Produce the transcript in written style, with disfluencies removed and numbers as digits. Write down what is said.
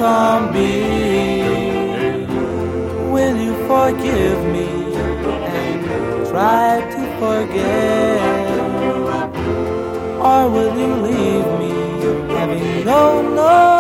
zombie. Will you forgive me and try to forget? Or will you leave me having no